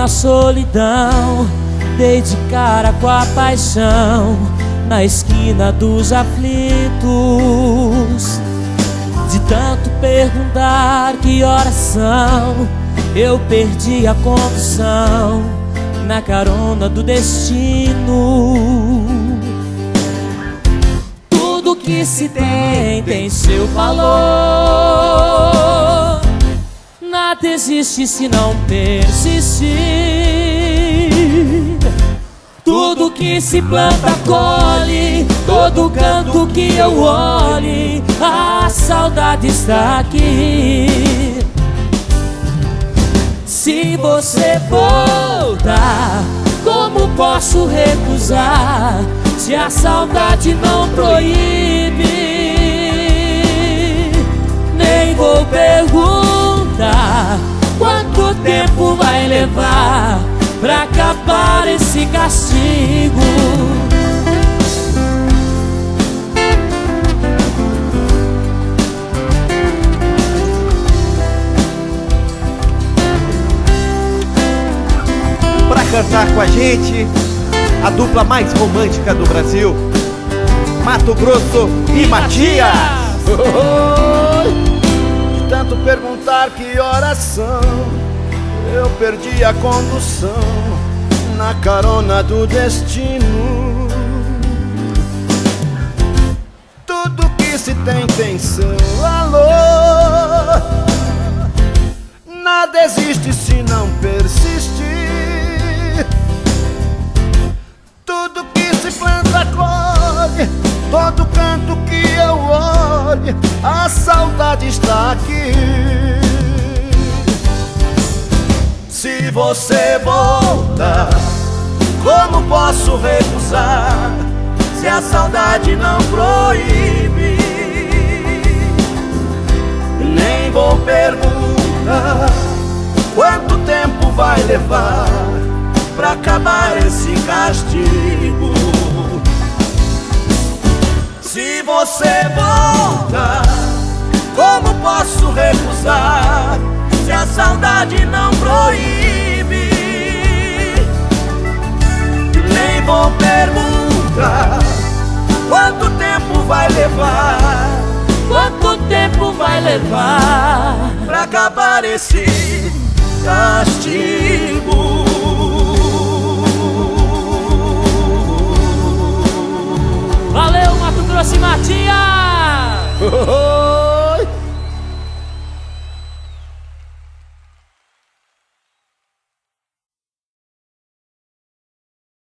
na solidão, dei de cara com a paixão, na esquina dos aflitos. De tanto perguntar que horas são, eu perdi a condução, na carona do destino. Tudo que se tem tem seu valor, nada existe se não persistir. Tudo que se planta colhe, todo canto que eu olhe, a saudade está aqui. Se você voltar, como posso recusar, se a saudade não proíbe? Nem vou perguntar quanto tempo vai levar pra acabar esse castigo. Pra cantar com a gente, a dupla mais romântica do Brasil, Mato Grosso e Matias. De tanto perguntar que horas são, eu perdi a condução, na carona do destino. Tudo que se tem tem seu valor, nada existe se não persistir. Tudo que se planta colhe, todo canto que eu olhe, a saudade está aqui. Se você voltar, como posso recusar, se a saudade não proíbe? Nem vou perguntar quanto tempo vai levar pra acabar esse castigo. Se você voltar, como posso recusar, se a saudade não proíbe? Nem vou perguntar quanto tempo vai levar, quanto tempo vai levar pra acabar esse castigo.